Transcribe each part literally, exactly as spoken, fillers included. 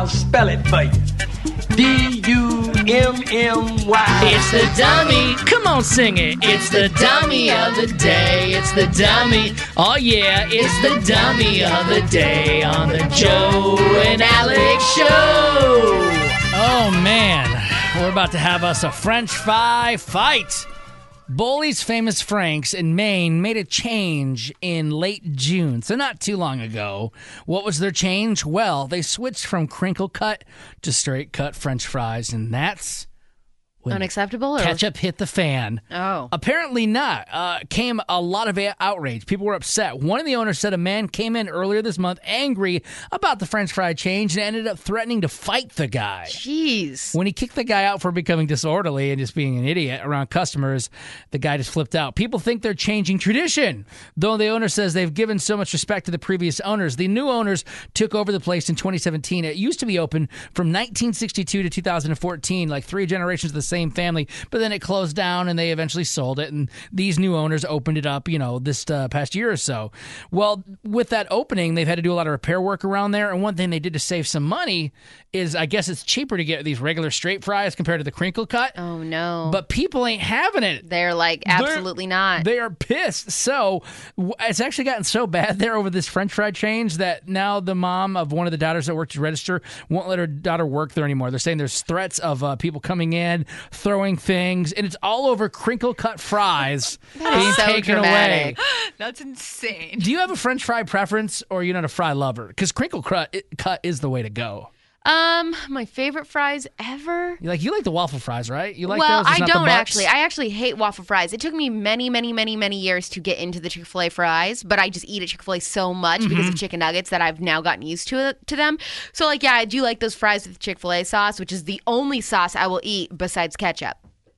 I'll spell it for you. D U M M Y. It's the dummy. Come on, sing it. It's the dummy of the day. It's the dummy. Oh, yeah, it's the dummy of the day on the Joe and Alex Show. Oh, man. We're about to have us a French fry fight. Boley's Famous Franks in Maine made a change in late June, so not too long ago. What was their change? Well, they switched from crinkle cut to straight cut French fries, and that's when unacceptable? Or? Ketchup hit the fan. Oh. Apparently not. Uh, came a lot of outrage. People were upset. One of the owners said a man came in earlier this month angry about the French fry change and ended up threatening to fight the guy. Jeez. When he kicked the guy out for becoming disorderly and just being an idiot around customers, the guy just flipped out. People think they're changing tradition, though the owner says they've given so much respect to the previous owners. The new owners took over the place in twenty seventeen. It used to be open from nineteen sixty-two to two thousand fourteen, like three generations of the same family, but then it closed down and they eventually sold it, and these new owners opened it up, you know, this uh, past year or so. Well, with that opening, they've had to do a lot of repair work around there, and one thing they did to save some money is, I guess it's cheaper to get these regular straight fries compared to the crinkle cut. Oh, no. But people ain't having it. They're like, absolutely They're, not. They are pissed. So it's actually gotten so bad there over this French fry change that now the mom of one of the daughters that worked at register won't let her daughter work there anymore. They're saying there's threats of uh, people coming in, throwing things, and it's all over crinkle cut fries being so taken dramatic. away. That's insane. Do you have a French fry preference, or are you not a fry lover? Because crinkle cut, cut is the way to go. Um, my favorite fries ever? You like you like the waffle fries, right? You like well, those? It's I not the don't Bucks? actually. I actually hate waffle fries. It took me many, many, many, many years to get into the Chick-fil-A fries, but I just eat at Chick-fil-A so much mm-hmm. because of chicken nuggets that I've now gotten used to to them. So, like, yeah, I do like those fries with Chick-fil-A sauce, which is the only sauce I will eat besides ketchup.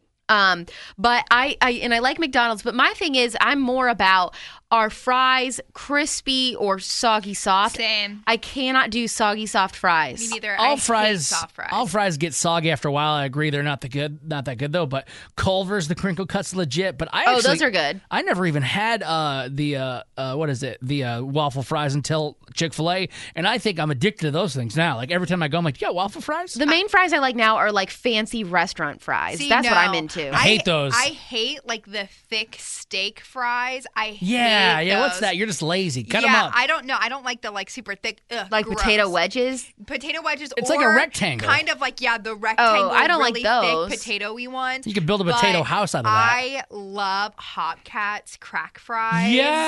Um, but I, I and I like McDonald's, but my thing is I'm more about are fries crispy or soggy soft? Same. I cannot do soggy soft fries. Me neither. All I fries, hate soft fries. all fries get soggy after a while. I agree, they're not the good, not that good though. But Culver's, the crinkle cuts, legit. But I oh, actually, those are good. I never even had uh, the uh, uh, what is it, the uh, waffle fries until Chick-fil-A, and I think I'm addicted to those things now. Like every time I go, I'm like, yeah, waffle fries. The main fries I like now are like fancy restaurant fries. See, That's no. what I'm into. I hate those. I hate like the thick steak fries. I yeah, hate yeah. those. What's that? You're just lazy. Cut yeah, them up. I don't know. I don't like the like super thick. Ugh, like gross. potato wedges. Potato wedges. It's or like a rectangle. Kind of like yeah, the rectangle. Oh, I don't really like those. Thick potato-y ones. You could build a potato But house out of that. I love Hopcats crack fries.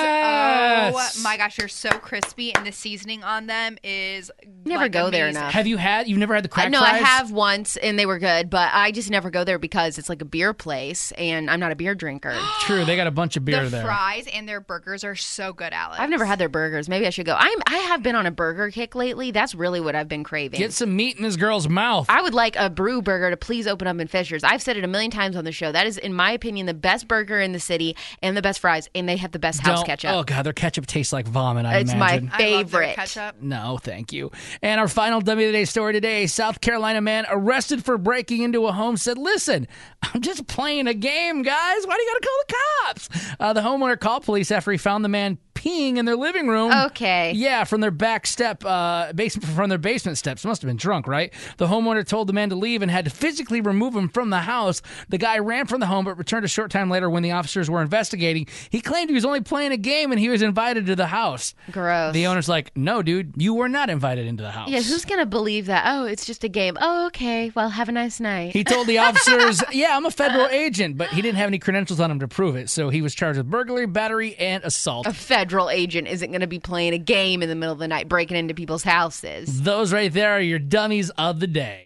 Yes. Oh my gosh, they're so crispy, and the seasoning on them is Never like, go there amazing. enough. Have you had? You've never had the crack no, fries? I have once, and they were good, but I just never go there because it's like a beer place, and I'm not a beer drinker. True, they got a bunch of beer The there. fries and their burgers are so good, Alex. I've never had their burgers. Maybe I should go. I'm, I have been on a burger kick lately. That's really what I've been craving. Get some meat in this girl's mouth. I would like a Brew Burger to please open up in Fishers. I've said it a million times on the show. That is, in my opinion, the best burger in the city and the best fries, and they have the best house Don't- ketchup. Oh god, their ketchup tastes like vomit. I It's imagine. my I love their favorite. ketchup. No, thank you. And our final W of the Day story today, South Carolina man arrested for breaking into a home said, listen, I'm just playing a game, guys. Why do you got to call the cops? Uh, the homeowner called police after he found the man peeing in their living room. Okay. Yeah, from their back step, uh, basement, from their basement steps. Must have been drunk, right? The homeowner told the man to leave and had to physically remove him from the house. The guy ran from the home but returned a short time later when the officers were investigating. He claimed he was only playing a game and he was invited to the house. Gross. The owner's like, no, dude, you were not invited into the house. Yeah, who's going to believe that? Oh, it's just a game. Oh, okay. Well, have a nice night. He told the officers, yeah, I'm a federal agent, but he didn't have any credentials on him to prove it. So he was charged with burglary, battery, and assault. A federal agent isn't going to be playing a game in the middle of the night, breaking into people's houses. Those right there are your dummies of the day.